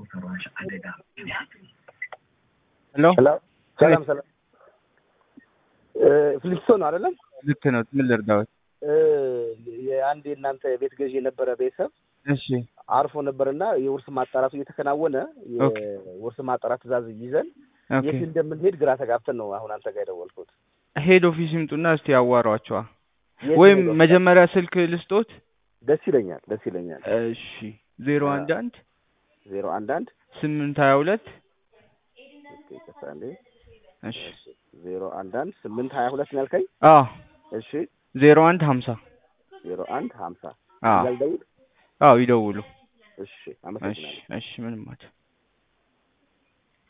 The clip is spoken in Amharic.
ሄሎ ሰላም ፍሊክሶን አይደለም? ልክ ነው። ምን ልርዳዎት? የአንድ የእናንተ ቤት ገዢ የነበረ ቤተሰብ እሺ አርፎ ነበርና የውርስ ማጣራቱ እየተከናወነ የውርስ ማጣራት ትእዛዝ ይዘን የት እንደምንሄድ ግራ ተጋብተን ነው አሁን አንተ ጋር የደወልኩት። ሄድ ኦፊስ ይምጡና እስቲ ያዋሯቸዋ ወይም መጀመሪያ ስልክ ልስጦት። ደስ ይለኛል። እሺ 011 011 822 እሺ 011 822 ነው ያልከኝ? እሺ 0150 0150 ይደውሉ። እሺ አመሰግናለሁ። እሺ ምንም ማለት